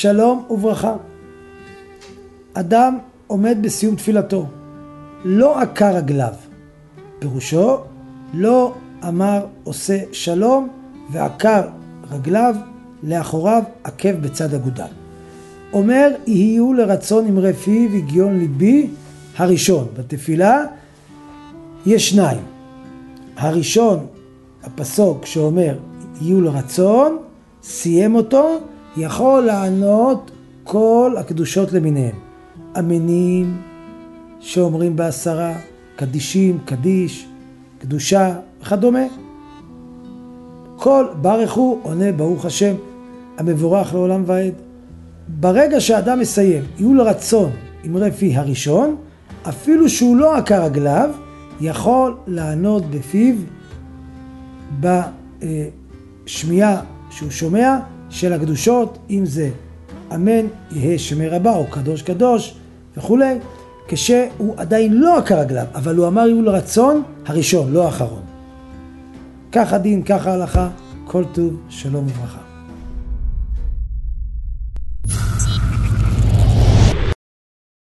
שלום וברכה. אדם עומד בסיום תפילתו, לא עקר רגליו. פירושו, לא אמר עושה שלום ועקר רגליו, לאחוריו עקב בצד אגודל. אומר, יהיו לרצון אמרי פיו והגיון ליבי הראשון. בתפילה יש שניים. הראשון, הפסוק שאומר, יהיו לרצון, סיים אותו, יכול לענות כל הקדושות למיניהם. אמינים שאומרים בעשרה, קדישים, קדיש, קדושה וכדומה. כל ברך הוא עונה ברוך השם, המבורך לעולם ועד. ברגע שהאדם מסיים, יהיו לרצון אמרי פי הראשון, אפילו שהוא לא עקר רגליו, יכול לענות בפיו בשמיעה שהוא שומע של הקדושות, אם זה אמן יהא שמי רבה או קדוש קדוש וכו', כשהוא עדיין לא עקר רגליו, אבל הוא אמר יהיו לרצון הראשון, לא האחרון. כך הדין, כך ההלכה, כל טוב, שלום וברכה.